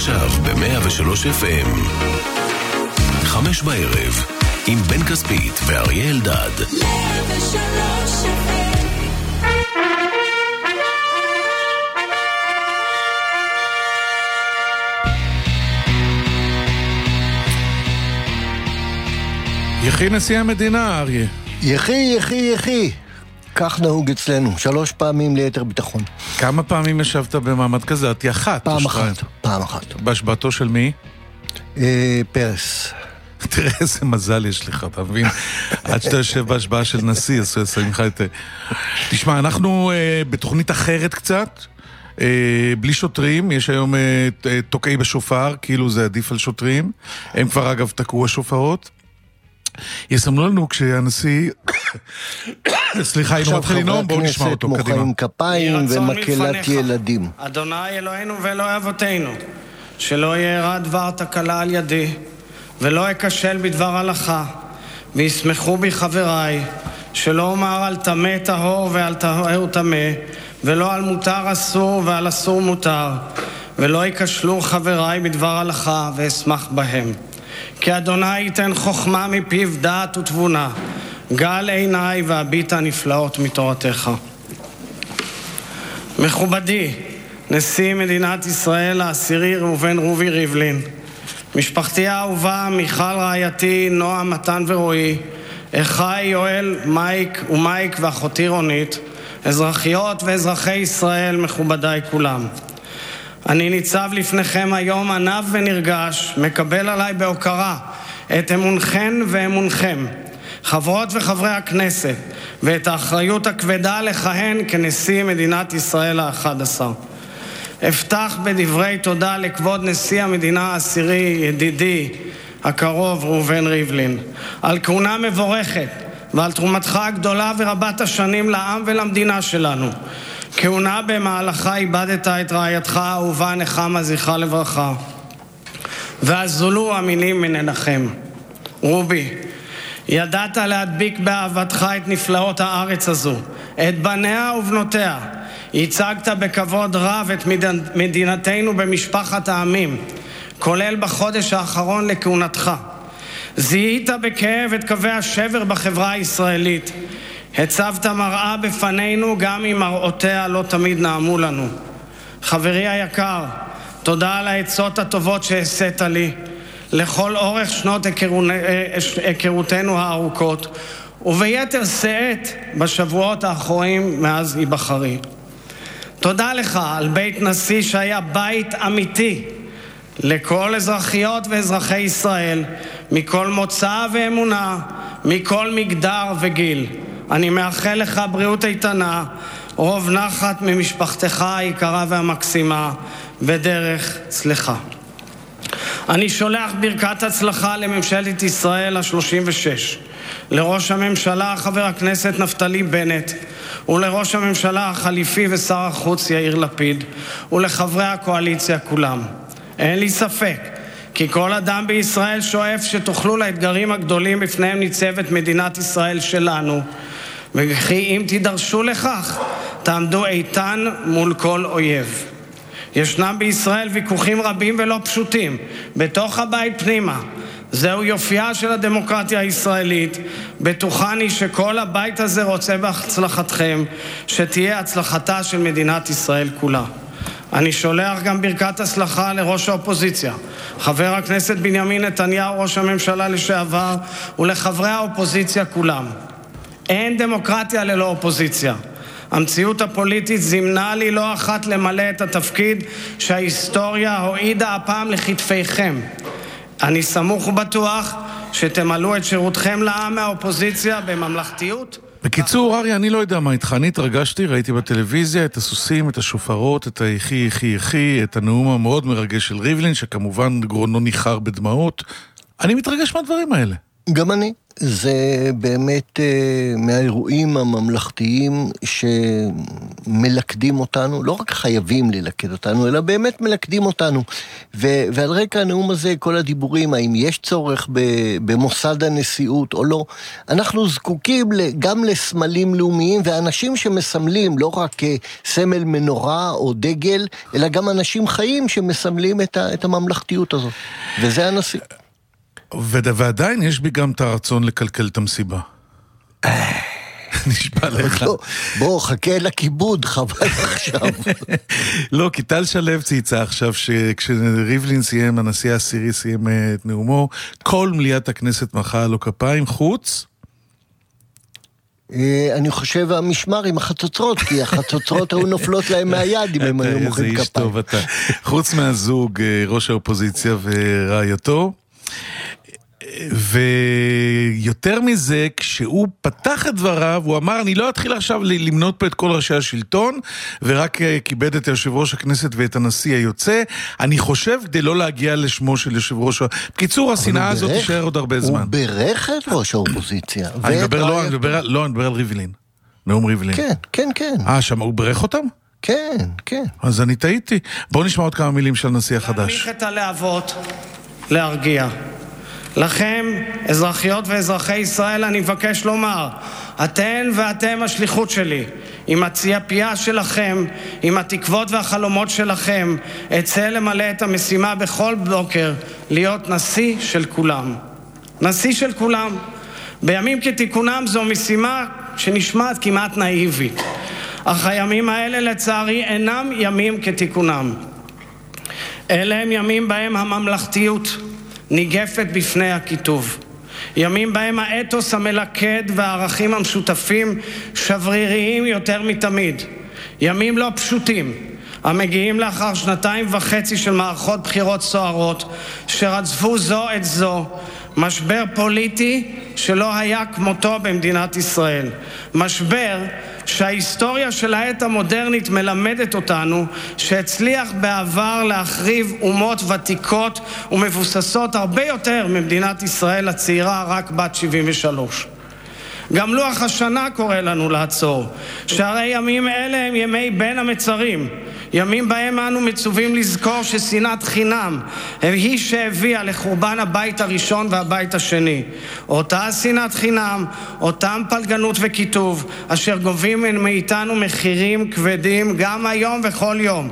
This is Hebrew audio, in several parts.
עכשיו ב-103 FM 5 בערב עם בן כספית ואריה אלדד. 103 FM. יחי נשיא המדינה, אריה. יחי. כך נהוג אצלנו, 3 פעמים ליתר ביטחון. כמה פעמים ישבת במעמד כזה? את אחת. פעם אחת. בהשבעתו של מי? פרס. תראה איזה מזל יש לך, אתה מבין? עד שאתה יושב בהשבעה של נשיא, אז שמים לך את... תשמע, אנחנו בתוכנית אחרת קצת, בלי שוטרים, יש היום תוקעי בשופר, כאילו זה עדיף על שוטרים, הם כבר אגב תקעו השופרות, יסמנו לנו כשהנשיא, סליחה, היינו מתחיל לנאום, בואו נשמע אותו, קדימה. מוחאים כפיים ומקהלת ילדים. אדוני אלוהינו ואלוהי אבותינו, שלא יארע דבר תקלה על ידי, ולא אכשל בדבר הלכה, וישמחו בי חבריי, שלא אומר על טמא טהור ועל טהור טמא, ולא על מותר אסור ועל אסור מותר, ולא יכשלו חבריי בדבר הלכה ואשמח בהם. כי אדוני ייתן חוכמה מפיו דעת ותבונה, גל עיניי והביט הנפלאות מתורתך. מכובדי, נשיא מדינת ישראל העשירי ראובן רובי ריבלין, משפחתי האהובה, מיכל רעייתי, נועה, מתן ורועי, אחי יואל, מייק ואחותי רונית, אזרחיות ואזרחי ישראל, מכובדיי כולם. אני ניצב לפניכם היום ענב ונרגש, מקבל עליי בהוקרה את אמונכן ואמונכם, חברות וחברי הכנסת, ואת האחריות הכבדה לכהן כנשיא מדינת ישראל ה-11. אפתח בדברי תודה לכבוד נשיא המדינה העשירי, ידידי הקרוב ראובן ריבלין, על כהונה מבורכת ועל תרומתך הגדולה ורבת השנים לעם ולמדינה שלנו. כהונה במהלכה איבדת את רעייתך האהובה נחמה זכרה לברכה, ואזולו המילים מננחם. רובי, ידעת להדביק באהבתך את נפלאות הארץ הזו, את בניה ובנותיה. ייצגת בכבוד רב את מדינתנו במשפחת העמים, כולל בחודש האחרון לכהונתך. זיהית בכאב את קווי השבר בחברה הישראלית. הצבת מראה בפנינו גם אם מראותיה לא תמיד נעמו לנו. חברי היקר, תודה על העצות הטובות שהשאת לי לכל אורך שנות היכרותנו הארוכות, וביתר שאת בשבועות האחרונים מאז היבחרי. תודה לך על בית נשיא שהיה בית אמיתי לכל אזרחיות ואזרחי ישראל, מכל מוצא ואמונה, מכל מגדר וגיל. אני מאחל לך בריאות איתנה, רוב נחת ממשפחתך היקרה והמקסימה, ודרך צלחה. אני שולח ברכת הצלחה לממשלת ישראל ה-36, לראש הממשלה חבר הכנסת נפתלי בנט, ולראש הממשלה החליפי ושר החוץ יאיר לפיד, ולחברי הקואליציה כולם. אין לי ספק כי כל אדם בישראל שואף שתוכלו לאתגרים הגדולים בפניהם ניצבת מדינת ישראל שלנו, וכי אם תידרשו לכך, תעמדו איתן מול כל אויב. ישנם בישראל ויכוחים רבים ולא פשוטים, בתוך הבית פנימה. זהו יופייה של הדמוקרטיה הישראלית. בטוחני שכל הבית הזה רוצה בהצלחתכם, שתהיה הצלחתה של מדינת ישראל כולה. אני שולח גם ברכת הצלחה לראש האופוזיציה, חבר הכנסת בנימין נתניהו, ראש הממשלה לשעבר, ולחברי האופוזיציה כולם. אין דמוקרטיה ללא אופוזיציה. המציאות הפוליטית זימנה לי לא אחת למלא את התפקיד שההיסטוריה הועידה הפעם לכתפיכם. אני סמוך ובטוח שתמלאו את שירותכם לעם מהאופוזיציה בממלכתיות. בקיצור, אריה, אני לא יודע מה איתך, אני התרגשתי, ראיתי בטלוויזיה את הסוסים, את השופרות, את היחי, את הנאום המאוד מרגש של ריבלין, שכמובן גרונו ניחר בדמעות. אני מתרגש מהדברים האלה. גם אני. זה באמת מהאירועים הממלכתיים שמלכדים אותנו, לא רק חייבים ללכד אותנו, אלא באמת מלכדים אותנו. ועל רקע הנאום הזה, כל הדיבורים, האם יש צורך במוסד הנשיאות או לא, אנחנו זקוקים גם לסמלים לאומיים, ואנשים שמסמלים לא רק סמל מנורה או דגל, אלא גם אנשים חיים שמסמלים את הממלכתיות הזאת. וזה הנשיא. ועדיין יש בי גם את הרצון לקלקל את המסיבה. נשבע לך. בוא, חכה לכיבוד, חבל עכשיו. לא, כי טל שלו צייצה עכשיו שכשריבלין סיים, הנשיא העשירי סיים את נאומו, כל מליאת הכנסת מחאה לו כפיים, חוץ? אני חושב המשמר עם החצוצרות, כי החצוצרות היו נופלות להם מהיד אם הם היו מוחאים כפיים. איזה איש טוב אתה. חוץ מהזוג, ראש האופוזיציה ורעייתו, ויותר מזה, כשהוא פתח את דבריו, הוא אמר, אני לא אתחיל עכשיו למנות פה את כל ראשי השלטון, ורק כיבד את יושב ראש הכנסת ואת הנשיא היוצא, אני חושב כדי לא להגיע לשמו של יושב ראש... בקיצור, השנאה הזאת תישאר עוד הרבה זמן. הוא ברך את ראש האופוזיציה. אני מדבר על ריבלין. נאום ריבלין. כן. שם הוא ברך אותם? כן. אז אני טעיתי. בואו נשמע עוד כמה מילים של הנשיא החדש. להנמיך את הלהבות, להרגיע. לכם, אזרחיות ואזרחי ישראל, אני מבקש לומר, אתן ואתם השליחות שלי. עם הציפייה שלכם, עם התקוות והחלומות שלכם, אצא למלא את המשימה בכל בוקר, להיות נשיא של כולם. נשיא של כולם. בימים כתיקונם זו משימה שנשמעת כמעט נאיבית. אך הימים האלה לצערי אינם ימים כתיקונם. אלה הם ימים בהם הממלכתיות ניגפת בפני הכיתוב. ימים בהם האתוס המלכד והערכים המשותפים שבריריים יותר מתמיד. ימים לא פשוטים, המגיעים לאחר 2.5 של מערכות בחירות סוערות שרדפו זו את זו, משבר פוליטי שלא היה כמותו במדינת ישראל. משבר שההיסטוריה של העת המודרנית מלמדת אותנו שהצליח בעבר להחריב אומות ותיקות ומבוססות הרבה יותר ממדינת ישראל הצעירה רק בת 73. גם לוח השנה קורא לנו לעצור, שהרי ימים אלה הם ימי בין המצרים, ימים בהם אנו מצווים לזכור ששנאת חינם היא שהביאה לחורבן הבית הראשון והבית השני. אותה שנאת חינם, אותם פלגנות וכיתוב, אשר גובים מאיתנו מחירים כבדים גם היום וכל יום.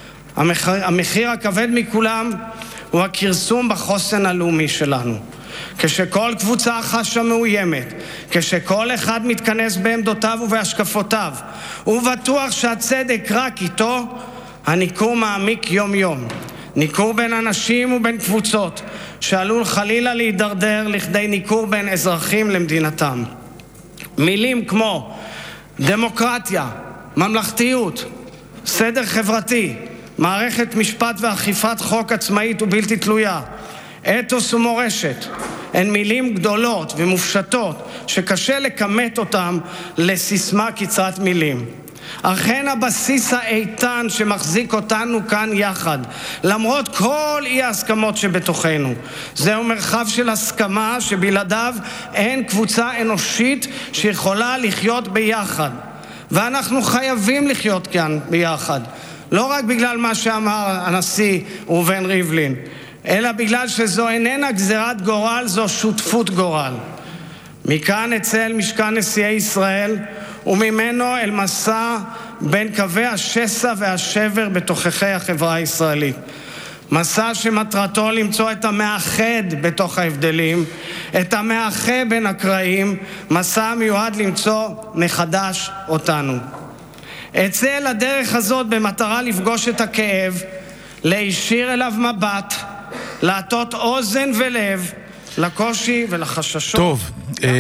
המחיר הכבד מכולם הוא הכרסום בחוסן הלאומי שלנו. כשכל קבוצה חשה מאוימת, כשכל אחד מתכנס בעמדותיו ובהשקפותיו, הוא בטוח שהצדק רק איתו, הניכור מעמיק יום יום. ניכור בין אנשים ובין קבוצות, שעלול חלילה להידרדר לכדי ניכור בין אזרחים למדינתם. מילים כמו דמוקרטיה, ממלכתיות, סדר חברתי, מערכת משפט ואכיפת חוק עצמאית ובלתי תלויה, אתוס ומורשת, הן מילים גדולות ומופשטות שקשה לכמת אותם לסיסמה קצרת מילים. אך הן הבסיס האיתן שמחזיק אותנו כאן יחד, למרות כל אי ההסכמות שבתוכנו. זהו מרחב של הסכמה שבלעדיו אין קבוצה אנושית שיכולה לחיות ביחד. ואנחנו חייבים לחיות כאן ביחד. לא רק בגלל מה שאמר הנשיא ראובן ריבלין, אלא בגלל שזו איננה גזירת גורל, זו שותפות גורל. מכאן אצא אל משכן נשיאי ישראל, וממנו אל מסע בין קווי השסע והשבר בתוככי החברה הישראלית. מסע שמטרתו למצוא את המאחד בתוך ההבדלים, את המאחה בין הקרעים, מסע מיועד למצוא מחדש אותנו. אצא אל הדרך הזאת במטרה לפגוש את הכאב, להישיר אליו מבט, להטות אוזן ולב לקושי ולחששות. טוב,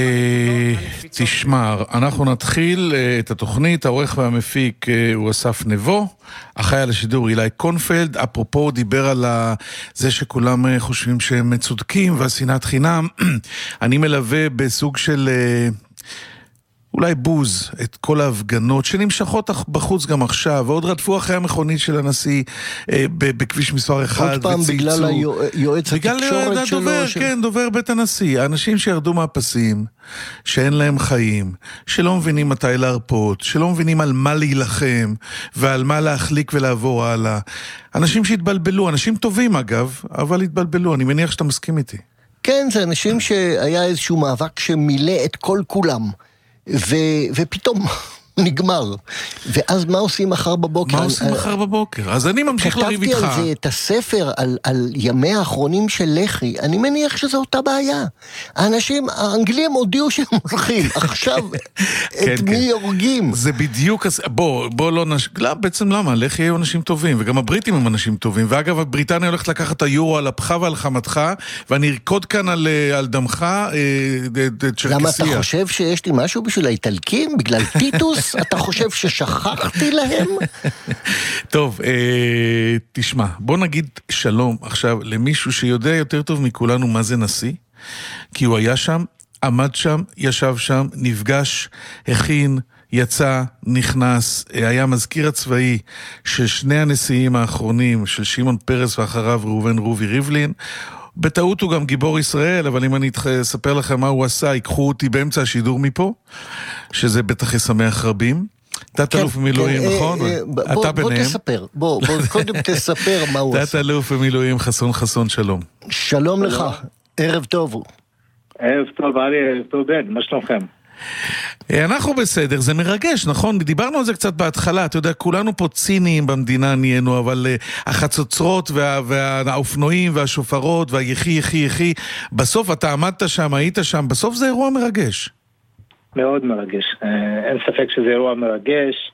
תשמע, אנחנו נתחיל את התוכנית. העורך והמפיק הוא אסף נבו, אחראי על השידור אילי קונפלד. אפרופו דיבר על זה שכולם חושבים שהם צודקים והשנאת חינם. אני מלווה בסוג של אולי בוז את כל ההפגנות שנמשכות בחוץ גם עכשיו, ועוד רדפו אחרי המכונית של הנשיא בכביש מספר 1 עוד פעם בגלל היועץ התקשורת שלו. כן, דובר בית הנשיא. האנשים שירדו מהפסים, שאין להם חיים, שלא מבינים מתי להרפות, שלא מבינים על מה להילחם, ועל מה להחליק ולעבור הלאה. אנשים שהתבלבלו, אנשים טובים אגב, אבל התבלבלו. אני מניח שאתה מסכים איתי. כן, זה אנשים שהיה איזשהו מאבק שמילא את כל כולם. ופתאום נגמר. ואז מה עושים מחר בבוקר? מה עושים מחר בבוקר? אז אני ממשיך לריב איתך. כתבתי על זה את הספר על ימי האחרונים של לח"י. אני מניח שזו אותה בעיה. האנשים, האנגלים הודיעו שהם הולכים. עכשיו, את מי יורגים? זה בדיוק... בוא לא בעצם למה? לח"י היו אנשים טובים, וגם הבריטים הם אנשים טובים. ואגב, הבריטניה הולכת לקחת את היורו על אפך ועל חמתך, ואני ארקוד כאן על דמך צ'רקסיה. למה אתה חושב שיש לי משהו בשביל האיטלקים? בגלל טיטוס? אתה חושב ששכחתי להם? טוב, תשמע, בוא נגיד שלום עכשיו למישהו שיודע יותר טוב מכולנו מה זה נשיא, כי הוא היה שם, עמד שם, ישב שם, נפגש, הכין, יצא, נכנס, היה מזכיר הצבאי של שני הנשיאים האחרונים, של שמעון פרס ואחריו ראובן רובי ריבלין. בטעות הוא גם גיבור ישראל, אבל אם אני אספר לכם מה הוא עשה, ייקחו אותי באמצע השידור מפה, שזה בטח ישמח רבים. תת-אלוף במילואים, נכון? אתה ביניהם. בוא תספר, בוא קודם תספר מה הוא עשה. תת-אלוף במילואים חסון, שלום. שלום לך, ערב טוב. ערב טוב, ערב טוב בן, מה שלומכם? אנחנו בסדר, זה מרגש, נכון? דיברנו על זה קצת בהתחלה, אתה יודע, כולנו פה ציניים במדינה נהיינו, אבל החצוצרות והאופנועים והשופרות והיחי, בסוף אתה עמדת שם, היית שם, בסוף זה אירוע מרגש. מאוד מרגש, אין ספק שזה אירוע מרגש,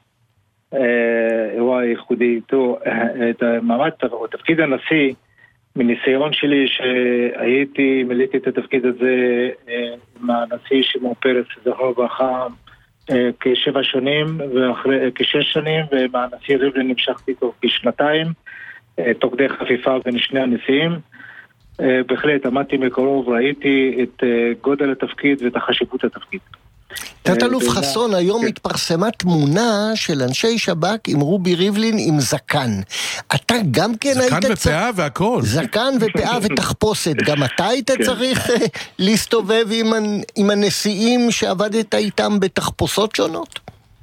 אירוע ייחודי. את המעמד או תפקיד הנשיא, מניסיון שלי מילאתי את התפקיד הזה עם הנשיא שמעון פרס, זכרו לברכה, כ7 שנים ואחרי כ6 שנים, ועם הנשיא ריבלין נמשכתי איתו כשנתיים, תוך כדי חפיפה בין שני הנשיאים. בהחלט עמדתי מקרוב, ראיתי את גודל התפקיד ואת החשיבות התפקיד. תת-אלוף חסון, היום התפרסמה תמונה של אנשי שב"כ עם רובי ריבלין עם זקן. אתה גם כן היית צריך... זקן ופאה והכל. זקן ופאה ותחפושת. גם אתה היית צריך להסתובב עם הנשיאים שעבדת איתם בתחפושות שונות?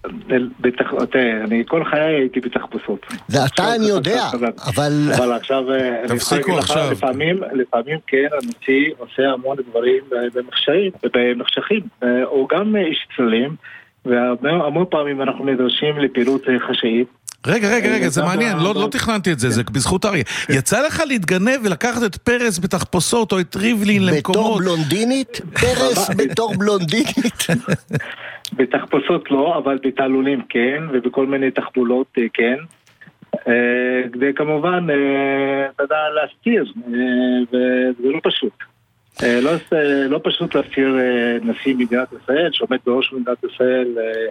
אני כל חיי הייתי בתחפושות. זה אתה אני יודע, אבל עכשיו... תפסיקו עכשיו. לפעמים כן, הנשיא עושה המון דברים במחשכים. הוא גם איש צללים, והמון פעמים אנחנו נדרשים לפעילות חשאית. רגע, זה מעניין, לא תכננתי את זה, זה בזכות אריה. יצא לך להתגנב ולקחת את פרס בתחפושות או את ריבלין למקומות? בתור בלונדינית? פרס בתור בלונדינית? בתחפושות לא, אבל בתעלולים כן, ובכל מיני תחבולות כן. כדי כמובן, אתה יודע, להסתיר, וזה לא פשוט. לא פשוט להסתיר נשיא מדינת ישראל, שעומד בראש מדינת ישראל,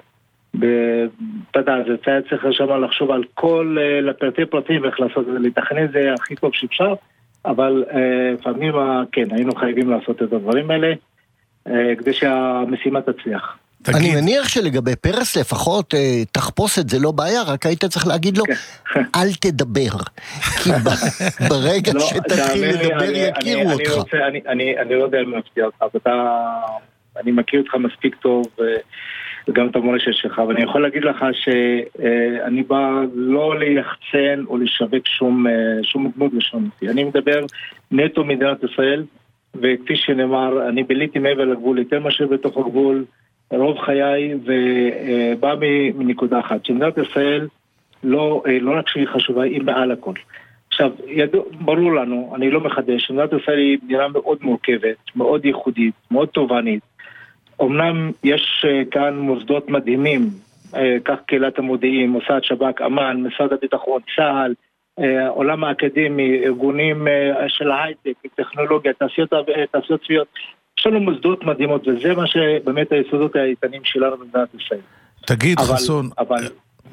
אתה יודע, זה צריך שם לחשוב על כל לפרטי פרטים, ואיך לעשות את זה, לתכנן את זה הכי טוב שאפשר, אבל לפעמים כן, היינו חייבים לעשות את הדברים האלה, כדי שהמשימה תצליח. אני מניח שלגבי פרס לפחות תחפושת זה לא בעיה, רק היית צריך להגיד לו אל תדבר, כי ברגע שתתחיל לדבר יכירו אותך. אני לא יודע אם להפתיע אותך, אני מכיר אותך מספיק טוב וגם את המורשת שלך, ואני יכול להגיד לך שאני בא לא ליחצן או לשווק שום דמות ושום נשיא. אני מדבר נטו מדינת ישראל, וכפי שנאמר, אני ביליתי מעבר לגבול, יותר מאשר בתוך הגבול, רוב חיי, ובא מנקודה אחת, שמדינת ישראל לא רק שהיא חשובה, היא מעל הכל. עכשיו, ברור לנו, אני לא מחדש, שמדינת ישראל היא מדינה מאוד מורכבת, מאוד ייחודית, מאוד תובענית. אמנם יש כאן מוסדות מדהימים, כך קהילת המודיעין, מוסד שב"כ, אמ"ן, משרד הביטחון, צה"ל, עולם האקדמי, ארגונים של ההייטק, טכנולוגיה, תעשיות צבאיות, יש לנו מוסדות מדהימות, וזה מה שבאמת היסודות האיתנים שלנו במדינת ישראל. תגיד, חסון. אבל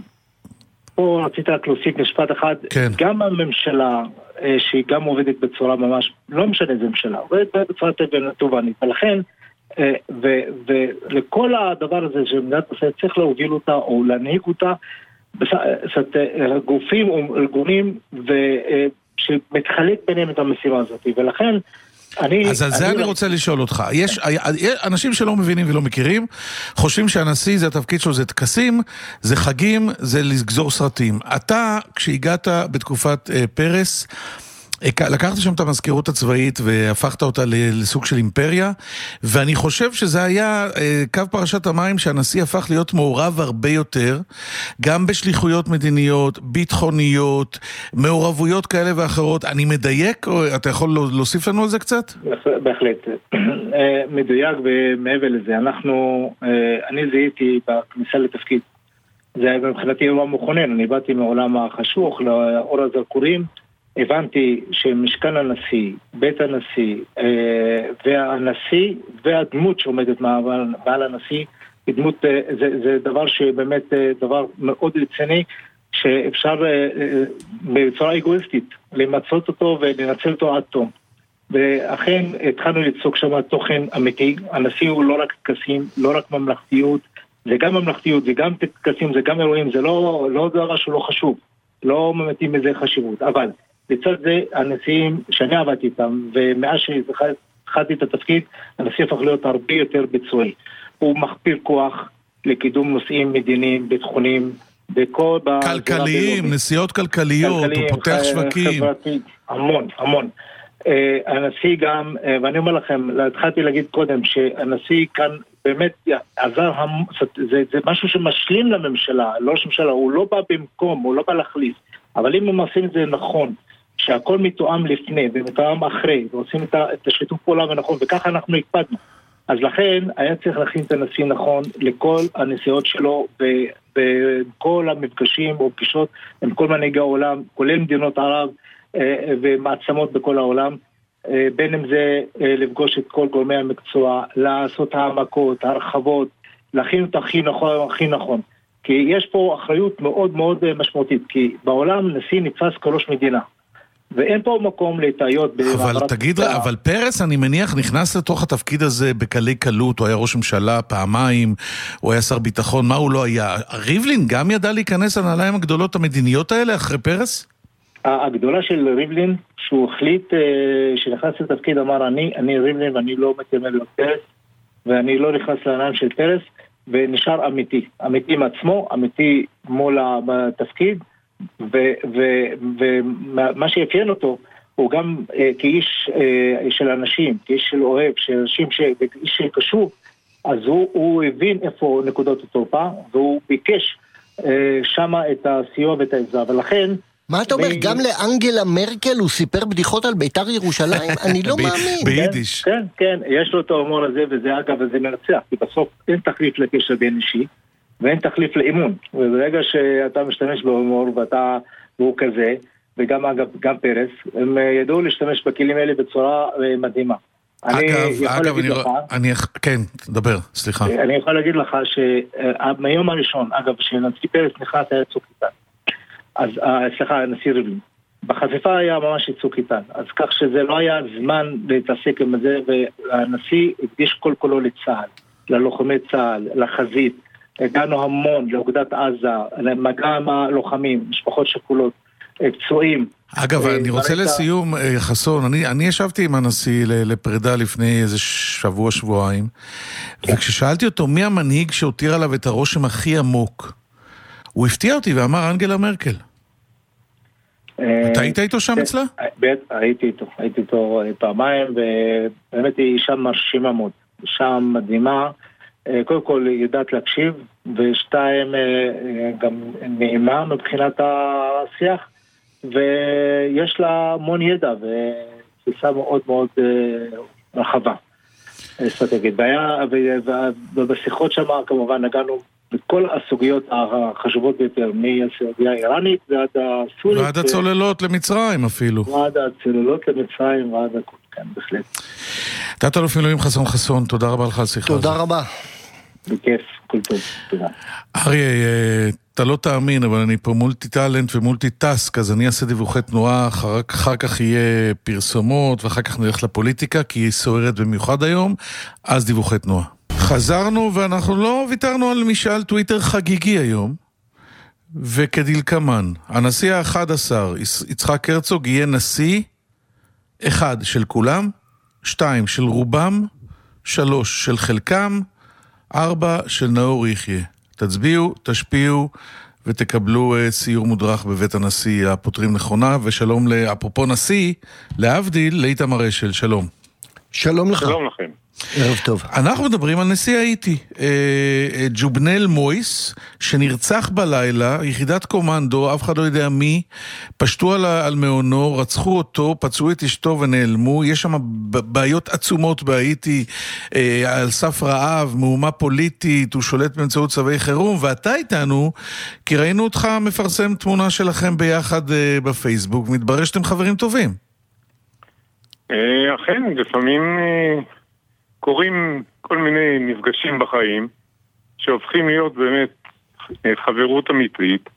פה רציתי רק להוסיף משפט אחד, כן. גם הממשלה, שהיא גם עובדת בצורה ממש, לא משנה איזה ממשלה, עובדת בצורה תובענית, ולכן ולכל הדבר הזה שמדינת ישראל צריך להוביל אותה או להנהיג אותה, גופים או ארגונים שמתחלק ביניהם את המשימה הזאת, ולכן אז על זה אני רוצה לשאול אותך. יש אנשים שלא מבינים ולא מכירים, חושבים שהנשיא זה התפקיד שלו, זה טקסים, זה חגים, זה לגזור סרטים. אתה, כשהגעת בתקופת פרס, לקחת שם את המזכירות הצבאית והפכת אותה לסוג של אימפריה, ואני חושב שזה היה קו פרשת המים שהנשיא הפך להיות מעורב הרבה יותר, גם בשליחויות מדיניות, ביטחוניות, מעורבויות כאלה ואחרות. אני מדייק, או אתה יכול להוסיף לנו על זה קצת? בהחלט. מדויק, ומעבר לזה, אני זיהיתי בכניסה לתפקיד. זה היה מבחינתי אירוע מכונן, אני באתי מעולם החשוך לאור הזרקורים, הבנתי שמשכן הנשיא, בית הנשיא, והנשיא והדמות שעומדת מעל הנשיא, זה דבר שבאמת דבר מאוד רציני, שאפשר בצורה אגואיסטית למצות אותו ולנצל אותו עד תום. ואכן התחלנו לצוק שם תוכן אמיתי. הנשיא הוא לא רק טקסים, לא רק ממלכתיות, זה גם ממלכתיות, זה גם טקסים, זה גם אירועים, זה לא דבר שהוא לא חשוב, לא ממתים בזה חשיבות, אבל לצד זה, הנשיאים שאני עבדתי איתם, ומאז שהתחלתי את התפקיד, הנשיא הפך להיות הרבה יותר ביצועי. הוא מכפיר כוח לקידום נושאים מדיניים, ביטחוניים, כלכליים, נסיעות כלכליות, הוא פותח שווקים. המון. הנשיא גם, ואני אומר לכם, התחלתי להגיד קודם, שהנשיא כאן באמת עזר, זה משהו שמשלים לממשלה, לא שממשלה, הוא לא בא במקום, הוא לא בא להחליף, אבל אם הם עושים את זה נכון, שהכל מתואם לפני ומתואם אחרי, ועושים את השיתוף פעולה ונכון, וככה אנחנו הקפדנו. אז לכן היה צריך להכין את הנשיא נכון לכל הנסיעות שלו, וכל המפגשים או פגישות עם כל מנהיגי העולם, כולל מדינות ערב ומעצמות בכל העולם, בין אם זה לפגוש את כל גורמי המקצוע, לעשות העמקות, הרחבות, להכין את הכי נכון. כי יש פה אחריות מאוד מאוד משמעותית, כי בעולם נשיא נתפס כראש מדינה. ואין פה מקום להתאיות. אבל תגיד, אבל פרס אני מניח נכנס לתוך התפקיד הזה בקלי קלות, הוא היה ראש ממשלה פעמיים, הוא היה שר ביטחון, מה הוא לא היה? ריבלין גם ידע להיכנס על הנעליים הגדולות המדיניות האלה אחרי פרס? הגדולה של ריבלין, שהוא החליט שנכנס לתפקיד, אמר אני ריבלין ואני לא מתיימר להיות פרס, ואני לא נכנס לעיניים של פרס, ונשאר אמיתי עם עצמו, אמיתי מול התפקיד, ומה שיפיין אותו הוא גם כאיש של אנשים, כאיש של אוהב, כאיש של קשור, אז הוא הבין איפה נקודות התורפה, והוא ביקש שמה את הסיוע ואת העזרה, ולכן מה אתה אומר? גם לאנגלה מרקל הוא סיפר בדיחות על ביתר ירושלים? אני לא מאמין. ביידיש. כן, יש לו את ההומור הזה, וזה אגב, זה מנצח, כי בסוף אין תחליף לקשר בין אישי, ואין תחליף לאימון. וברגע שאתה משתמש בהומור, והוא כזה, וגם אגב, גם פרס, הם ידעו להשתמש בכלים האלה בצורה מדהימה. אגב, כן, דבר, סליחה. אני יכול להגיד לך שמיום הראשון, אגב, כשנשיא פרס נכנס היה צוק איתן. אז, סליחה, הנשיא ריבלין. בחשיפה היה ממש צוק איתן. אז כך שזה לא היה זמן להתעסק עם זה, והנשיא הקדיש כל כולו לצה"ל, ללוחמי צה"ל, לחזית. הגענו המון לאוגדת עזה, למגע עם הלוחמים, משפחות שכולות, פצועים. אגב, אני רוצה לסיום, חסון, אני ישבתי עם הנשיא לפרידה לפני איזה שבוע-שבועיים, וכששאלתי אותו מי המנהיג שהותיר עליו את הרושם הכי עמוק, הוא הפתיע אותי ואמר אנגלה מרקל. אתה היית איתו שם אצלה? הייתי איתו פעמיים, ובאמת היא אישה מרשימה מאוד, אישה מדהימה, קודם כל יודעת להקשיב, ושתיים גם נעימה מבחינת השיח, ויש לה המון ידע ותפיסה מאוד מאוד רחבה אסטרטגית. ובשיחות שם כמובן נגענו בכל הסוגיות החשובות ביותר, מהסוגיה האיראנית ועד הסורית. ועד הצוללות למצרים אפילו. ועד הצוללות למצרים ועד הכל, כן, בהחלט. תת-אלוף מילואים חסון, תודה רבה לך על שיחה. תודה רבה. בכיף, כל טוב, תודה. אריה, אתה לא תאמין, אבל אני פה מולטי טלנט ומולטי טסק, אז אני אעשה דיווחי תנועה, אחר כך יהיה פרסומות, ואחר כך נלך לפוליטיקה, כי היא סוערת במיוחד היום, אז דיווחי תנועה. חזרנו, ואנחנו לא ויתרנו על משאל טוויטר חגיגי היום, וכדלקמן, הנשיא ה-11, יצחק הרצוג, יהיה נשיא 1 של כולם, 2 של רובם, 3 של חלקם, 4 של נאור יחיה. תצביעו, תשפיעו ותקבלו סיור מודרך בבית הנשיא הפותרים נכונה, ושלום אפרופו נשיא, להבדיל לאיתמר אשל, שלום. שלום לך. שלום לכם. ערב טוב. אנחנו מדברים על נשיא האיטי, ג'ובנל מויס, שנרצח בלילה, יחידת קומנדו, אף אחד לא יודע מי, פשטו על מעונו, רצחו אותו, פצעו את אשתו ונעלמו, יש שם בעיות עצומות בהאיטי, על סף רעב, מהומה פוליטית, הוא שולט באמצעות צווי חירום, ואתה איתנו, כי ראינו אותך מפרסם תמונה שלכם ביחד בפייסבוק, מתברר שאתם חברים טובים. אכן, לפעמים קוראים כל מיני מפגשים בחיים שהופכים להיות באמת חברות אמיתית,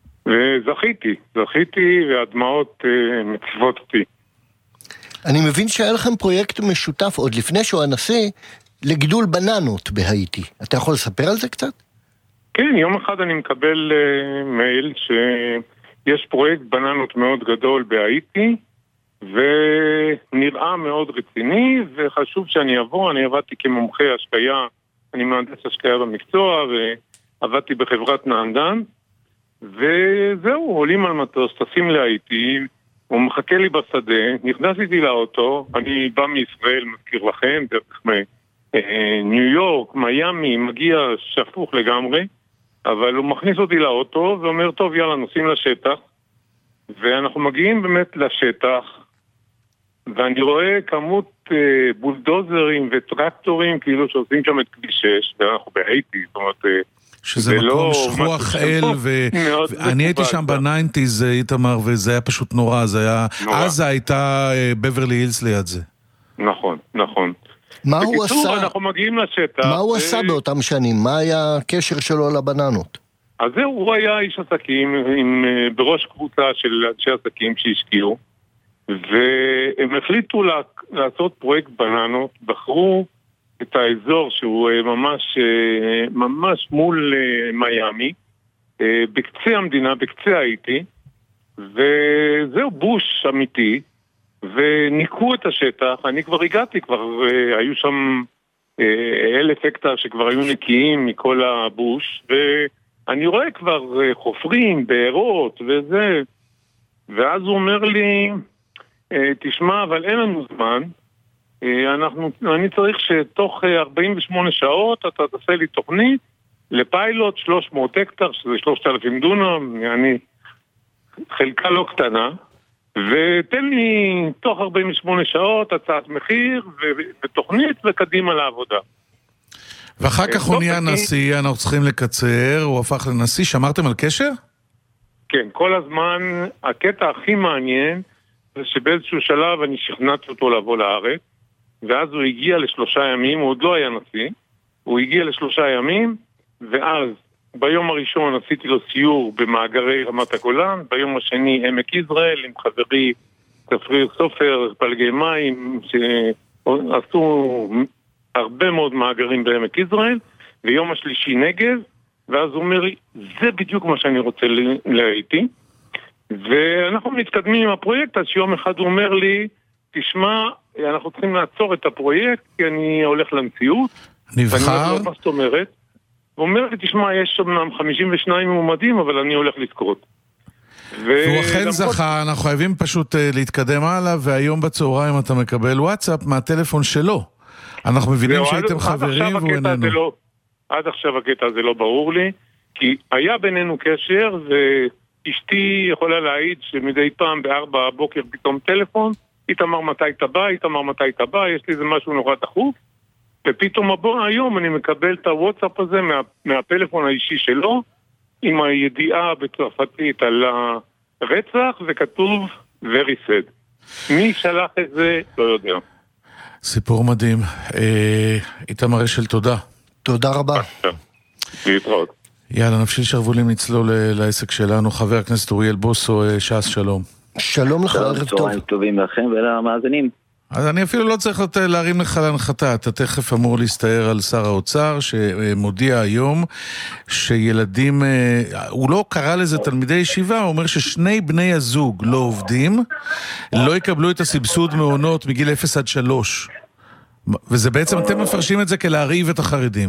וזכיתי והדמעות מציבות אותי. אני מבין שהיה לכם פרויקט משותף עוד לפני שהוא הנשיא לגידול בננות בהאיטי. אתה יכול לספר על זה קצת? כן, יום אחד אני מקבל מייל שיש פרויקט בננות מאוד גדול בהאיטי, ונראה מאוד רציני, וחשוב שאני אבוא. אני עבדתי כמומחה השקיה, אני מהנדס השקיה במקצוע, ועבדתי בחברת נענדן, וזהו, עולים על מטוס, טסים להאיטי, הוא מחכה לי בשדה, נכנסתי לאוטו, אני בא מישראל, מזכיר לכם, דרך ניו יורק, מיימי, מגיע שפוך לגמרי, אבל הוא מכניס אותי לאוטו, ואומר, טוב, יאללה, נוסעים לשטח, ואנחנו מגיעים באמת לשטח, ואני רואה כמות בולדוזרים וטרקטורים כאילו שעושים שם את כביש 6, ואנחנו בהאיטי, זאת אומרת... שזה מקום שכוח אל, ואני הייתי שם ב-90s, איתמר, וזה היה פשוט נורא, אז הייתה בברלי הילס ליד זה. נכון. מה הוא עשה? אנחנו מגיעים לשטח. מה הוא עשה באותם שנים? מה היה הקשר שלו לבננות? אז זהו, הוא היה איש עסקים, בראש קבוצה של אנשי עסקים שהשקיעו, והם החליטו לעשות פרויקט בננות, בחרו את האזור שהוא ממש מול מיימי, בקצה המדינה, בקצה האיטי, וזהו בוש אמיתי, וניקו את השטח. אני כבר הגעתי, היו שם 1,000 הקטר שכבר היו נקיים מכל הבוש, ואני רואה כבר חופרים, בעירות וזה, ואז הוא אומר לי, תשמע, אבל אין לנו זמן, אני צריך שתוך 48 שעות אתה תעשה לי תוכנית לפיילוט 300 הקטר, שזה 3,000 דונם, חלקה לא קטנה, ותן לי תוך 48 שעות הצעת מחיר ותוכנית וקדימה לעבודה. ואחר כך הוא נהיה נשיא, אנחנו צריכים לקצר, הוא הפך לנשיא, שמרתם על קשר? כן, כל הזמן, הקטע הכי מעניין זה שבאיזשהו שלב אני שכנעתי אותו לבוא לארץ, ואז הוא הגיע ל3 ימים, הוא עוד לא היה נשיא, הוא הגיע ל3 ימים, ואז ביום הראשון עשיתי לו סיור במאגרי רמת הגולן, ביום השני עמק יזרעאל עם חברי צפריר סופר, פלגי מים, שעשו הרבה מאוד מאגרים בעמק יזרעאל, ויום השלישי נגב, ואז הוא אומר לי, זה בדיוק מה שאני רוצה להייתי, ואנחנו מתקדמים עם הפרויקט, אז שיום אחד הוא אומר לי, תשמע, אנחנו צריכים לעצור את הפרויקט, כי אני הולך למציאות. נבחר? מה זאת אומרת? הוא אומר לי, תשמע, יש אמנם 52 מועמדים, אבל אני הולך לזכות. והוא אכן זכה, אנחנו חייבים פשוט להתקדם הלאה, והיום בצהריים אתה מקבל וואטסאפ מהטלפון שלו. אנחנו מבינים שהייתם חברים והוא איננו. עד עכשיו הקטע הזה לא ברור לי, כי היה בינינו קשר, ואשתי יכולה להעיד שמדי פעם ב4 בבוקר פתאום טלפון, איתמר מתי אתה בא, יש לי איזה משהו נורא דחוף, ופתאום היום אני מקבל את הוואטסאפ הזה מהפלאפון האישי שלו, עם הידיעה בצרפתית על הרצח, וכתוב very sad. מי שלח את זה? לא יודע. סיפור מדהים. איתמר אשל, תודה. תודה רבה. להתראות. יאללה, נפשיל שרבולים נצלול לעסק שלנו. חבר הכנסת אוריאל בוסו, ש"ס, שלום. שלום לך, ערב טוב. צהריים טובים לכם ולמאזינים. אז אני אפילו לא צריך להרים לך להנחתה, אתה תכף אמור להסתער על שר האוצר שמודיע היום שילדים, הוא לא קרא לזה תלמידי ישיבה, הוא אומר ששני בני הזוג לא עובדים, לא יקבלו את הסבסוד מעונות מגיל 0 עד 3. וזה בעצם, אתם מפרשים את זה כלהרעיב את החרדים.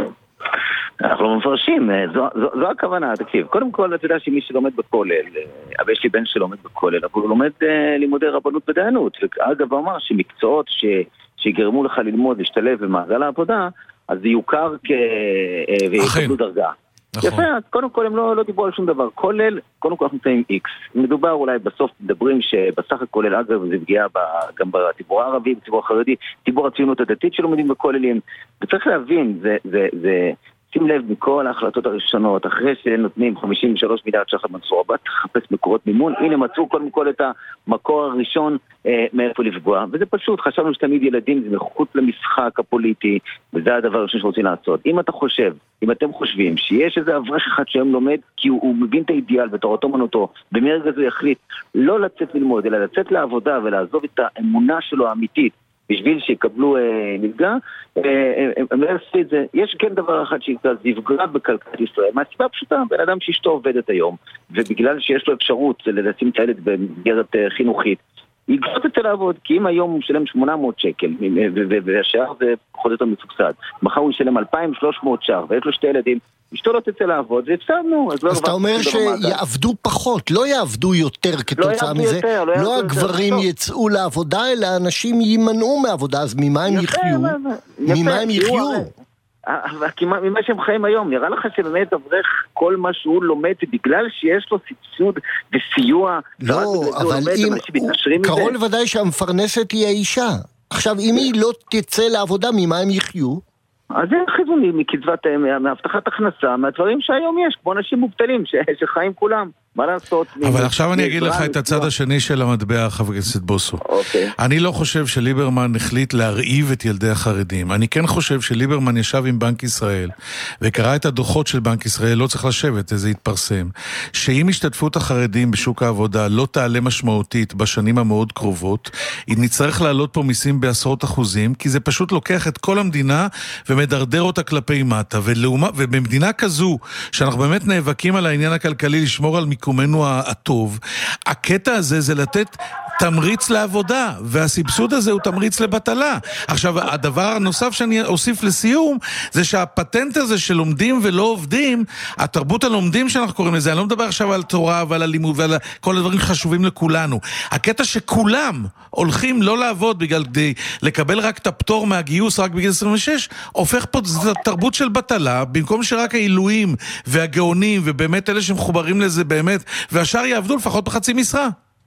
אנחנו לא מפרשים, זו הכוונה, תקשיב. קודם כל, אתה יודע שמי שלומד בכולל, אבל יש לי בן שלומד בכולל, אבל הוא לומד לימודי רבנות ודיינות, ואגב אמר שמקצועות שיגרמו לך ללמוד, להשתלב במעגל העבודה, אז זה יוכר ויקבלו דרגה. יפה, אז קודם כל הם לא דיברו על שום דבר. כולל, קודם כל אנחנו נמצאים X. מדובר אולי בסוף מדברים שבסך הכולל, אגב, זה פגיעה גם בציבור הערבי, בציבור החרדי, ציבור הציונות הדתית שלומדים בכוללים. וצריך להבין, זה שים לב מכל ההחלטות הראשונות, אחרי שנותנים 53 מיליארד ש"ח למנסור עבאס, תחפש מקורות מימון, הנה מצאו קודם כל את המקור הראשון מאיפה לפגוע, וזה פשוט, חשבנו שתמיד ילדים זה מחוץ למשחק הפוליטי, וזה הדבר הראשון שרוצים לעשות. אם אתם חושבים שיש איזה אברך אחד שהיום לומד, כי הוא מבין את האידיאל בתורתו אומנותו, במרגע זה יחליט לא לצאת ללמוד, אלא לצאת לעבודה ולעזוב את האמונה שלו האמיתית, בשביל שיקבלו מלגה, הם לא יעשו את זה. יש כן דבר אחד שיקרה, זה יפגע בכלכלת ישראל. מהסיבה פשוטה, בן אדם שאשתו עובדת היום, ובגלל שיש לו אפשרות לשים את הילד במסגרת חינוכית, יגזות את זה לעבוד, כי אם היום הוא משלם 800 שקל, והשאר זה פחות יותר מסובסד, מחר הוא ישלם 2,300 ש"ח, ויש לו 2 ילדים, אשתו לא תצא לעבוד, והפסדנו. אז אתה אומר שיעבדו פחות, לא יעבדו יותר כתוצאה מזה. לא הגברים יצאו לעבודה, אלא אנשים יימנעו מעבודה, אז ממה הם יחיו? ממה הם יחיו? ממה שהם חיים היום, נראה לך שבאמת אברך כל מה שהוא לומד, בגלל שיש לו סבסוד וסיוע. לא, אבל אם, קרוב לוודאי שהמפרנסת היא האישה. עכשיו, אם היא לא תצא לעבודה, ממה הם יחיו? אז זה חיזוני מקצבת, מהבטחת הכנסה, מהדברים שהיום יש, כמו אנשים מובטלים שחיים כולם. מה לעשות? אבל עכשיו אני אגיד לך את הצד השני של המטבע, חבר הכנסת בוסו. אני לא חושב שליברמן החליט להרעיב את ילדי החרדים. אני כן חושב שליברמן ישב עם בנק ישראל, וקרא את הדוחות של בנק ישראל, לא צריך לשבת, זה יתפרסם, שאם השתתפות החרדים בשוק העבודה לא תעלה משמעותית בשנים המאוד קרובות, נצטרך להעלות פה מיסים בעשרות אחוזים, כי זה פשוט לוקח את כל המדינה ומדרדר אותה כלפי מטה, ובמדינה כזו, שאנחנו באמת נאבקים על העניין הכלכלי, לשמור על מיקומנו הטוב, הקטע הזה זה לתת תמריץ לעבודה, והסבסוד הזה הוא תמריץ לבטלה. עכשיו, הדבר הנוסף שאני אוסיף לסיום, זה שהפטנט הזה של לומדים ולא עובדים, התרבות הלומדים שאנחנו קוראים לזה, אני לא מדבר עכשיו על תורה ועל הלימוד ועל כל הדברים חשובים לכולנו. הקטע שכולם הולכים לא לעבוד בגלל כדי לקבל רק את הפטור מהגיוס רק בגיל 26, הופך פה תרבות של בטלה, במקום שרק העילויים והגאונים ובאמת אלה שמחוברים לזה באמת, והשאר יעבדו לפחות בחצי משרה.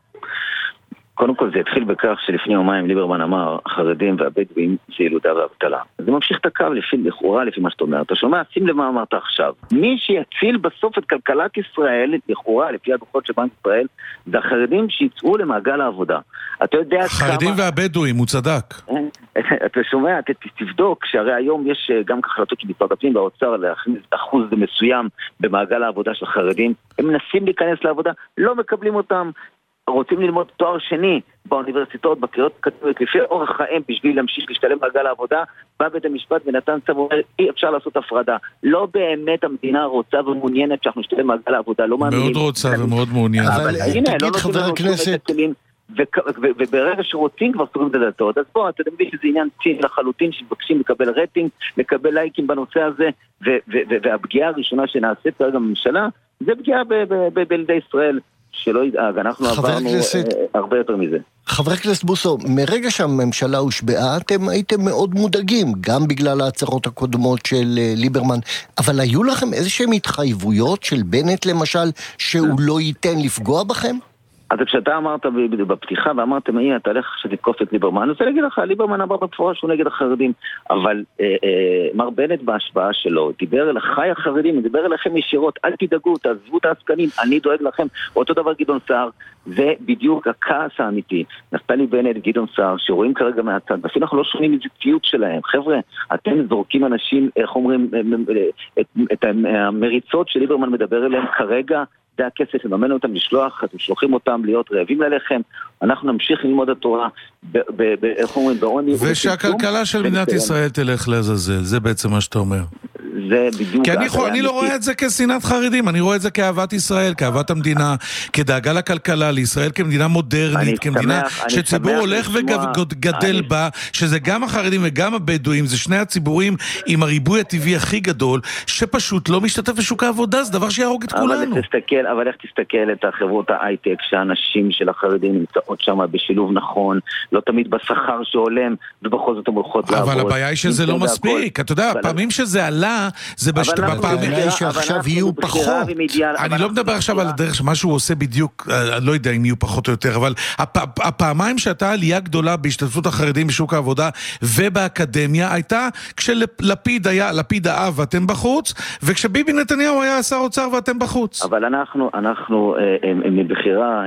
קודם כל זה התחיל בכך שלפני יומיים ליברמן אמר, החרדים והבדואים זה ילודה ואבטלה. זה ממשיך את הקו לכאורה לפי מה שאתה אומר. אתה שומע, שים למה אמרת עכשיו. מי שיציל בסוף את כלכלת ישראל, לכאורה לפי הדוחות של בנק ישראל, זה החרדים שיצאו למעגל העבודה. אתה יודע כמה... החרדים והבדואים, הוא צדק. אתה שומע, תבדוק שהרי היום יש גם החלטות של משרד הפנים באוצר להכניס אחוז מסוים במעגל העבודה של החרדים. הם מנסים להיכנס לעבודה, לא מקבלים אותם. רוצים ללמוד תואר שני באוניברסיטאות, בקריות קטנות, לפי אורח חיים בשביל להמשיך להשתלם מעגל העבודה, בא בית המשפט ונתן צו ואומר, אי אפשר לעשות הפרדה. לא באמת המדינה רוצה ומעוניינת שאנחנו נשתלם מעגל העבודה, לא מאמינים. מאוד רוצה ומאוד מעוניינת. אבל הנה, לא נותנים לנו שום את הכלים, וברגע שרוצים כבר סוגרים את הדלתות, אז בוא, אתה מבין שזה עניין ציני לחלוטין, שמבקשים לקבל רייטינג, לקבל לייקים בנושא הזה, והפגיעה הראשונה שנעשית כרגע בממשלה, זה פגיעה בילדי ישראל. שלא ידאג, אנחנו עברנו הרבה יותר מזה. חבר הכנסת בוסו, מרגע שהממשלה הושבעה, אתם הייתם מאוד מודאגים, גם בגלל ההצהרות הקודמות של ליברמן, אבל היו לכם איזשהם התחייבויות של בנט למשל, שהוא לא ייתן לפגוע בכם? אז כשאתה אמרת בפתיחה ואמרתם, אתה הולך שתתקוף את ליברמן, אני רוצה להגיד לך, ליברמן אמר בפורש שהוא נגד החרדים, אבל מר בנט בהשפעה שלו, דיבר אל אחי החרדים, דיבר אליכם ישירות, אל תדאגו, תעזבו את העסקנים, אני דואג לכם, אותו דבר גדעון סער, זה בדיוק הכעס האמיתי, נפתלי בנט, גדעון סער, שרואים כרגע מהצד, ואפילו אנחנו לא שומעים איזיטיות שלהם, חבר'ה, אתם זורקים אנשים, איך אומרים, את המריצות של ליברמן מדבר אליהם כרגע, זה הכסף, לממן אותם לשלוח, אתם שולחים אותם להיות רעבים ללחם, אנחנו נמשיך ללמוד התורה, איך אומרים, בעוני... ושהכלכלה של מדינת ישראל תלך לעזאזל, זה בעצם מה שאתה אומר. זה בדיוק... כי אני לא רואה את זה כשנאת חרדים, אני רואה את זה כאהבת ישראל, כאהבת המדינה, כדאגה לכלכלה, לישראל כמדינה מודרנית, כמדינה שציבור הולך וגדל בה, שזה גם החרדים וגם הבדואים, זה שני הציבורים עם הריבוי הטבעי הכי גדול, שפשוט לא משתתף בשוק העבודה, זה דבר שיהרוג את כולנו. אבל איך תסתכל את החברות ההייטק, שהאנשים של החרדים נמצאות שם בשילוב נכון, לא תמיד בשכר שעולם, ובכל זאת הולכות לעבוד. אבל הבעיה היא שזה לא מספיק, אתה יודע, פעמים שזה עלה, זה בפעמים שעכשיו יהיו פחות. אני לא מדבר עכשיו על הדרך שמה שהוא עושה בדיוק, לא יודע אם יהיו פחות או יותר, אבל הפעמיים שהייתה עלייה גדולה בהשתתפות החרדים בשוק העבודה ובאקדמיה, הייתה כשלפיד היה, לפיד האב ואתם בחוץ, וכשביבי נתניהו היה שר אוצר ואתם בחוץ. אבל אנחנו מבחירה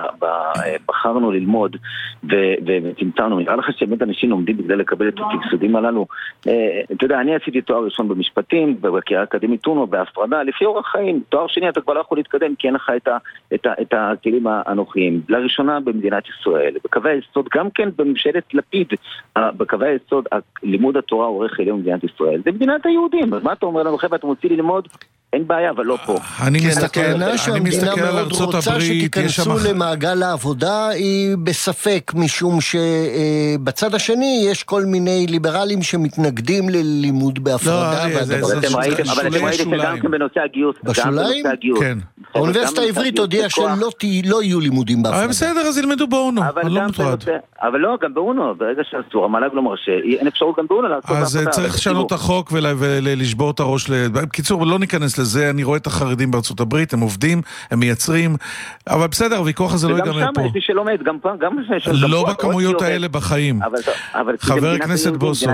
בחרנו ללמוד וצמצמנו, נראה לך שבאמת אנשים לומדים בגלל לקבל את הכסודים הללו. אתה יודע, אני עשיתי תואר ראשון במשפטים, בקריירה אקדמית טונו, בהפרדה, לפי אורח חיים. תואר שני אתה כבר לא יכול להתקדם, כי אין לך את הכלים האנוכיים. לראשונה במדינת ישראל, בקווי היסוד, גם כן בממשלת לפיד, בקווי היסוד, לימוד התורה עורך עליון במדינת ישראל. זה מדינת היהודים. מה אתה אומר לנו, חבר'ה, אתם רוצים ללמוד? אין בעיה, אבל לא פה. אני מסתכל על ארצות הברית, שתיכנסו למעגל העבודה היא בספק, משום שבצד השני יש כל מיני ליברלים שמתנגדים ללימוד בהפרדה. אבל אתם ראיתם שגם כן בנושא הגיוס. בשוליים? כן. האוניברסיטה העברית הודיעה שלא יהיו לימודים בהפרדה. בסדר, אז ילמדו באונו, אני לא מוטרד. אבל לא, גם באונו, ברגע שאסור, המל"ג לא מרשה, אין אפשרות גם באונו לעשות בהפרדה. אז צריך לשנות את החוק ולשבור את הראש. בקיצור, לא ניכנס לזה, אני רואה את החרדים בארצות הברית, הם עובדים, הם מייצרים, אבל בסדר, הוויכוח הזה לא ייגמר פה. וגם שם יש מי שלומד, גם פה. לא בכמויות האלה בחיים. חבר הכנסת בוסו.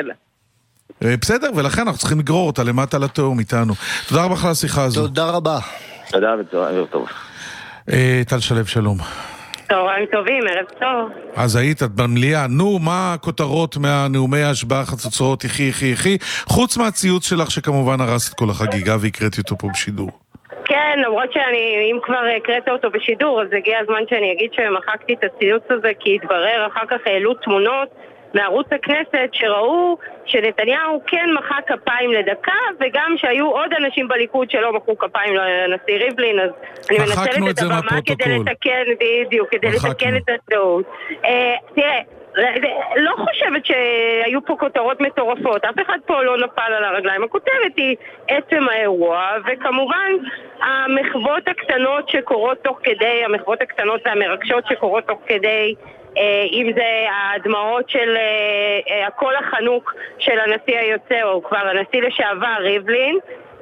בסדר, ולכן אנחנו צריכים לגרור אותה למטה לתאום איתנו. תודה רבה לך לשיחה הזו. תודה רבה. תודה ותודה טוב. טל שלב, שלום. צהריים טובים, ערב טוב. אז היית במליאה, נו, מה הכותרות מהנאומי ההשבעה חצוצרות, יחי, חוץ מהציוץ שלך שכמובן הרס את כל החגיגה והקראתי אותו פה בשידור. כן, למרות אם כבר הקראת אותו בשידור, אז הגיע הזמן שאני אגיד שמחקתי את הציוץ הזה, כי התברר, אחר כך העלו תמונות מערוץ הכנסת שראו שנתניהו כן מחא כפיים לדקה, וגם שהיו עוד אנשים בליכוד שלא מחאו כפיים לנשיא ריבלין, אז אני מנצלת את הבמה כדי לתקן, בדיוק, כדי לתקן את הטעות. תראה, לא חושבת שהיו פה כותרות מטורפות, אף אחד פה לא נפל על הרגליים. הכותרת היא עצם האירוע, וכמובן המחוות הקטנות שקורות תוך כדי, המחוות הקטנות והמרגשות שקורות תוך כדי, אם זה הדמעות של הקול החנוק של הנשיא היוצא, או כבר הנשיא לשעבר ריבלין,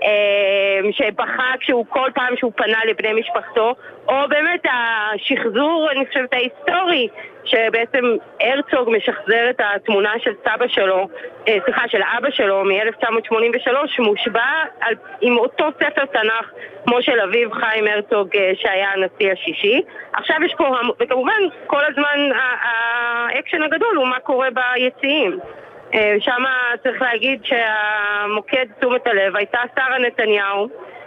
שבכה כשהוא כל פעם שהוא פנה לבני משפחתו, או באמת השחזור, אני חושבת, ההיסטורי, שבעצם הרצוג משחזר את התמונה של סבא שלו, של אבא שלו מ-1983, מושבע עם אותו ספר תנ"ך כמו של אביו חיים הרצוג שהיה הנשיא השישי. עכשיו יש פה, וכמובן כל הזמן האקשן הגדול הוא מה קורה ביציעים. שם צריך להגיד שהמוקד תשומת הלב הייתה שרה נתניהו,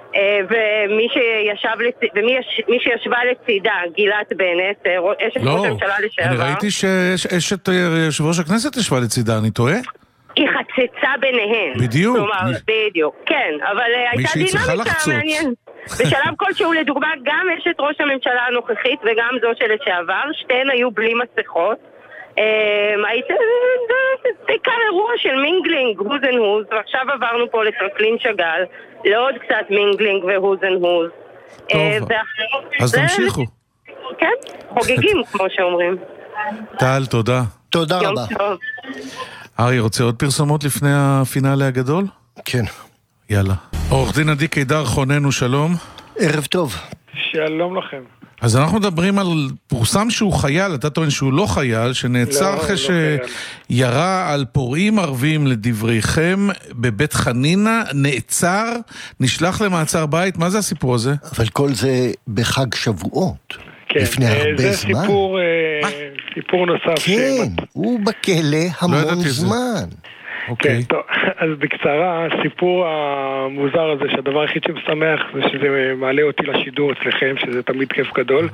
ומי שישבה לצידה, גילת בנט, אשת ראש הממשלה לשעבר. אני ראיתי שאשת יושב ראש הכנסת ישבה לצידה, אני טועה? היא חצצה ביניהן. בדיוק. כלומר, בדיוק, כן, אבל הייתה דינמיקה מעניינת. בשלב כלשהו, לדוגמה, גם אשת ראש הממשלה הנוכחית וגם זו שלשעבר, שתיהן היו בלי מסכות. הייתה בעיקר אירוע של מינגלינג, הוז אנד הוז, ועכשיו עברנו פה לטרקלין שגל, לעוד קצת מינגלינג והוז אנד הוז. טוב, אז תמשיכו. כן, חוגגים כמו שאומרים. טל, תודה. תודה רבה. ארי, רוצה עוד פרסומות לפני הפינאלה הגדול? כן. יאללה. עורך דין עדי קידר חוננו, שלום. ערב טוב. שלום לכם. אז אנחנו מדברים על פורסם שהוא חייל, אתה טוען שהוא לא חייל, שנעצר אחרי שירה על פורעים ערבים לדבריכם בבית חנינה, נעצר, נשלח למעצר בית, מה זה הסיפור הזה? אבל כל זה בחג שבועות, לפני הרבה זה זמן. סיפור נוסף. כן, הוא בכלא המון זמן. כן, טוב, אז בקצרה, הסיפור המוזר הזה, שהדבר היחיד שמשמח זה שזה מעלה אותי לשידור אצלכם, שזה תמיד כיף גדול.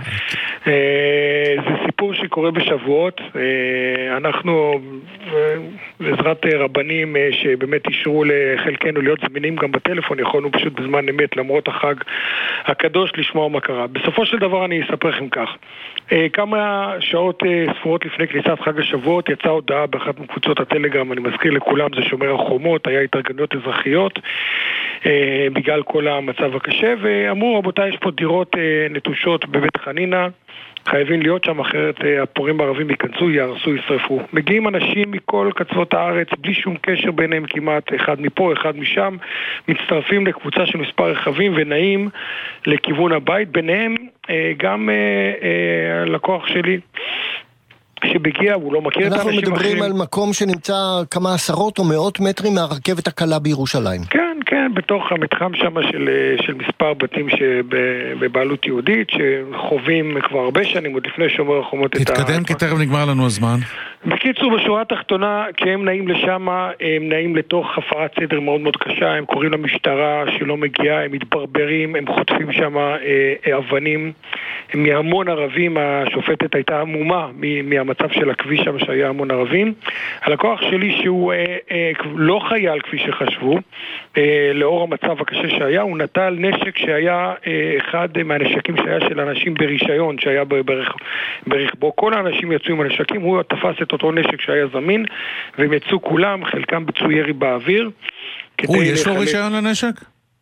זה סיפור שקורה בשבועות. אנחנו, בעזרת רבנים שבאמת אישרו לחלקנו להיות זמינים גם בטלפון, יכולנו פשוט בזמן אמת, למרות החג הקדוש, לשמוע מה קרה. בסופו של דבר אני אספר לכם כך. כמה שעות ספורות לפני כניסת חג השבועות יצאה הודעה באחת מקבוצות הטלגרם, אני מזכיר לכולם, זה שומר החומות, היה התארגנויות אזרחיות בגלל כל המצב הקשה, ואמרו רבותיי, יש פה דירות נטושות בבית חנינה, חייבים להיות שם, אחרת הפורעים הערבים ייכנסו, יהרסו, ישרפו. מגיעים אנשים מכל קצוות הארץ, בלי שום קשר ביניהם כמעט, אחד מפה, אחד משם, מצטרפים לקבוצה של מספר רכבים ונעים לכיוון הבית, ביניהם גם הלקוח שלי שבגיע, הוא לא מכיר את האנשים אחרים. אנחנו מדברים על מקום שנמצא כמה עשרות או מאות מטרים מהרכבת הקלה בירושלים. כן, בתוך המתחם שם של מספר בתים בבעלות יהודית, שחווים כבר הרבה שנים, עוד לפני שומר החומות. תתקדם, כי תכף נגמר לנו הזמן. בקיצור, בשורה התחתונה, כי הם נעים לשם, הם נעים לתוך הפרת סדר מאוד מאוד קשה, הם קוראים למשטרה שלא מגיעה, הם מתברברים, הם חוטפים שם אבנים, מהמון ערבים, השופטת הייתה עמומה מהמצב של הכביש שם שהיה המון ערבים. הלקוח שלי שהוא לא חייל כפי שחשבו, לאור המצב הקשה שהיה, הוא נטל נשק שהיה אחד מהנשקים שהיה של אנשים ברישיון, שהיה ברכבו. כל האנשים יצאו עם הנשקים, הוא תפס את אותו נשק שהיה זמין, והם יצאו כולם, חלקם ביצעו ירי באוויר. יש לו רישיון לנשק?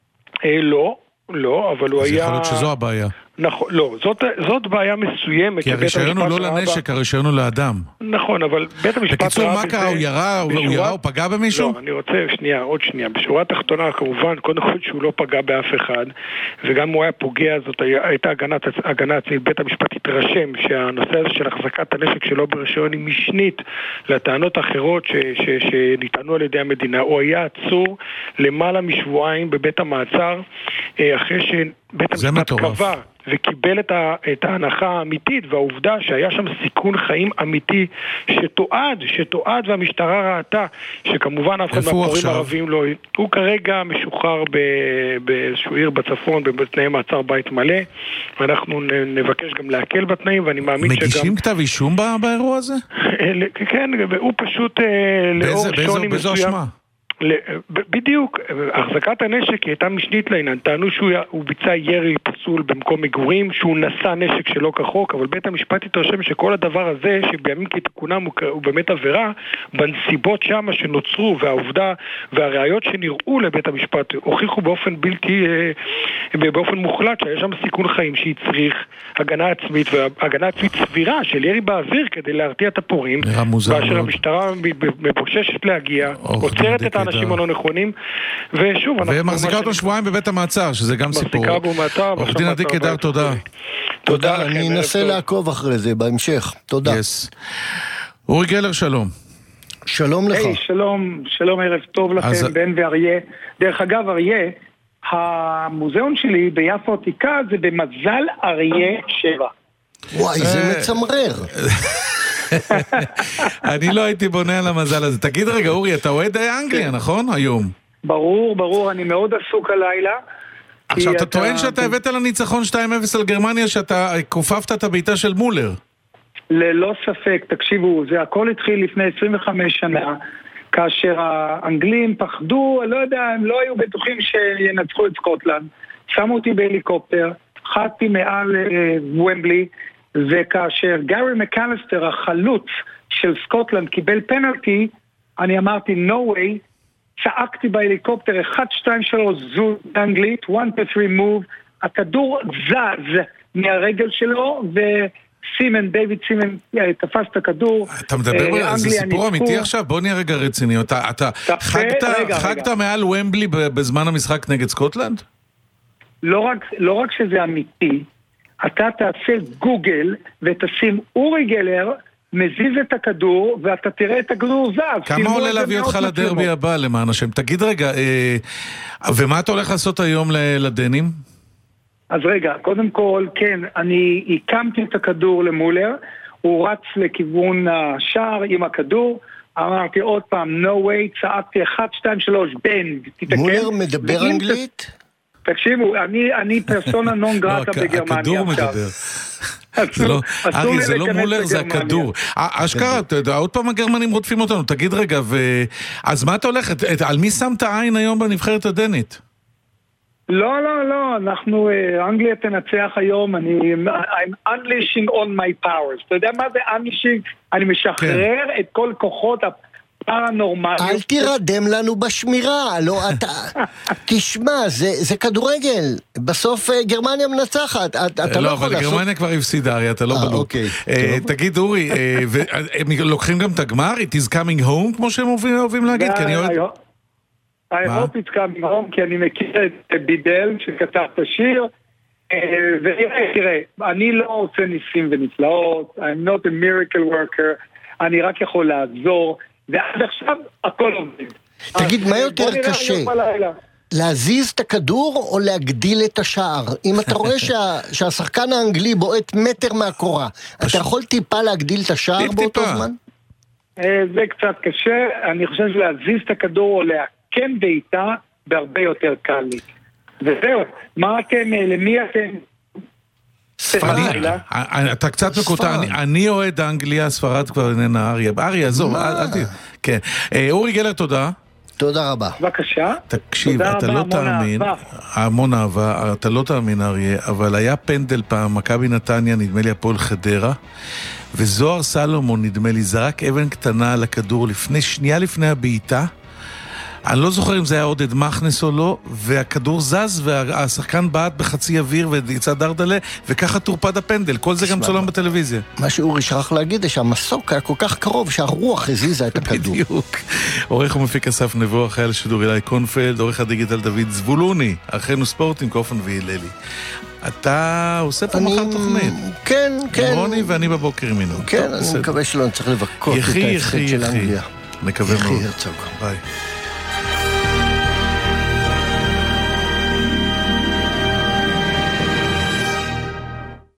לא, אבל הוא היה... אז יכול להיות שזו הבעיה. נכון, לא, זאת בעיה מסוימת. כי הרישיון הוא לא לנשק, הרישיון הוא לאדם. נכון, אבל בית המשפט... בקיצור, מה קרה? הוא ירה? הוא פגע במישהו? לא, אני רוצה, עוד שנייה. בשורה התחתונה, כמובן, קודם כל שהוא לא פגע באף אחד, וגם הוא היה פוגע, זאת הייתה הגנה עצמית. בית המשפט התרשם שהנושא הזה של החזקת הנשק שלו ברישיון היא משנית לטענות אחרות שניתנו על ידי המדינה. הוא היה עצור למעלה משבועיים בבית המעצר, אחרי שבית המשפט קבע וקיבל את ההנחה האמיתית והעובדה שהיה שם סיכון חיים אמיתי שתועד והמשטרה ראתה שכמובן אף אחד מהפורעים הערבים לא... הוא כרגע משוחרר באיזשהו עיר בצפון בתנאי מעצר בית מלא, ואנחנו נבקש גם להקל בתנאים, ואני מאמין שגם... מגישים כתב אישום באירוע הזה? כן, הוא פשוט לאור שוני מסוים... בדיוק, החזקת הנשק היא הייתה משנית לעניין, טענו שהוא ביצע ירי פסול במקום מגורים, שהוא נשא נשק שלא כחוק, אבל בית המשפט התרשם שכל הדבר הזה שבימים כתיקונם הוא באמת עבירה, בנסיבות שם שנוצרו והעובדה והראיות שנראו לבית המשפט הוכיחו באופן מוחלט שהיה שם סיכון חיים שהצריך הגנה עצמית, והגנה עצמית סבירה של ירי באוויר כדי להרתיע את הפורעים, ואשר המשטרה מבוששת להגיע, עוצרת את האנשים הלא נכונים, ושוב... ומחזיקה אותו שבועיים בבית המעצר, שזה גם סיפור. מחזיקה בו מעצר. עורך דין עדי קדר, תודה. תודה, אני אנסה לעקוב אחרי זה בהמשך. תודה. אורי גלר, שלום. שלום לך. שלום, ערב טוב לכם, בן ואריה. דרך אגב, אריה, המוזיאון שלי ביפו עתיקה זה במזל אריה 7. וואי, זה מצמרר. אני לא הייתי בונה על המזל הזה. תגיד רגע, אורי, אתה אוהד אנגליה, נכון? היום. ברור, אני מאוד עסוק הלילה. עכשיו, אתה טוען שאתה הבאת לניצחון 2-0 על גרמניה, שאתה כופפת את הביתה של מולר. ללא ספק, תקשיבו, זה הכל התחיל לפני 25 שנה, כאשר האנגלים פחדו, לא יודע, הם לא היו בטוחים שינצחו את סקוטלנד. שמו אותי בהליקופטר, חדתי מעל ומבלי, וכאשר גארי מקליסטר, החלוץ של סקוטלנד, קיבל פנלטי, אני אמרתי, no way, צעקתי בהליקופטר, 1, 2, 3, זו באנגלית, 1, 2, 3, move, הכדור זז מהרגל שלו, וסימן, דיוויד סימן, תפס את הכדור. אתה מדבר על זה סיפור אמיתי עכשיו? בוא נהיה רגע רציני. אתה חגת מעל ומבלי בזמן המשחק נגד סקוטלנד? לא רק שזה אמיתי, אתה תעשה גוגל ותשים אורי גלר מזיז את הכדור ואתה תראה את הכדור זז. כמה עולה להביא אותך לדרבי הבא למען השם? תגיד רגע, ומה אתה הולך לעשות היום לדנים? אז רגע, קודם כל, כן, אני הקמתי את הכדור למולר, הוא רץ לכיוון השער עם הכדור, אמרתי עוד פעם, no way, צעקתי 1, 2, 3, בנד, תתקן. מולר מדבר אנגלית? תקשיבו, אני פרסונה נון גרטה בגרמניה. הכדור מדבר. ארי, זה לא מולר, זה הכדור. אשכרה, עוד פעם הגרמנים רודפים אותנו. תגיד רגע, אז מה אתה הולך? על מי שמת עין היום בנבחרת הדנית? לא, אנחנו, אנגליה תנצח היום, I'm unleashing on my powers. אתה יודע מה זה unleashing? אני משחרר את כל כוחות הפרנורמליות. אל תירדם לנו בשמירה, לא אתה... תשמע, זה כדורגל. בסוף גרמניה מנצחת, אתה לא יכול לעשות... לא, אבל גרמניה כבר הפסידה, ארי, אתה לא בלוק. תגיד, אורי, הם לוקחים גם את הגמר? It is coming home, כמו שהם אוהבים להגיד? כי אני אוהב... I hope it's coming home, כי אני מכיר את בידל שכתב את השיר, ותראה, אני לא עושה ניסים ונפלאות, I'm not a miracle worker, אני רק יכול לעזור, ועד עכשיו הכל עובד. תגיד, מה יותר קשה? להזיז את הכדור או להגדיל את השער? אם אתה רואה שהשחקן האנגלי בועט מטר מהקורה, אתה יכול טיפה להגדיל את השער באותו זמן? זה קצת קשה, אני חושב שלהזיז את הכדור או כן בעיטה בהרבה יותר קל לי. וזהו, מה אתם, למי אתם? אתה קצת מקוטע, אני אוהד אנגליה, ספרד כבר איננה ארי, עזוב, כן. אורי גלר, תודה. תודה רבה. בבקשה. תקשיב, אתה לא תאמין, המון אהבה, אתה לא תאמין אריה, אבל היה פנדל פעם, מכבי נתניה, נדמה לי הפועל חדרה, וזוהר סלומון, נדמה לי, זרק אבן קטנה על הכדור שנייה לפני הבעיטה, אני לא זוכר אם זה היה עודד מכנס או לא, והכדור זז, והשחקן בעט בחצי אוויר ויצא דרדלה, וככה תורפד הפנדל. כל זה גם צולם בטלוויזיה. מה שאורי שכח להגיד, זה שהמסוק היה כל כך קרוב, שהרוח הזיזה את הכדור. בדיוק. עורך ומפיק אסף נבו, חייל השידור אילי קונפלד, עורך הדיגיטל דוד זבולוני, אחינו ספורטים, קופן והיללי. אתה עושה פה מחר תוכנית. כן. רוני ואני בבוקר מינו. כן, אני מקווה שלא נצטרך לבכות את ההפסד של אנגליה. נקווה מאוד. יחי הרצוג. ביי.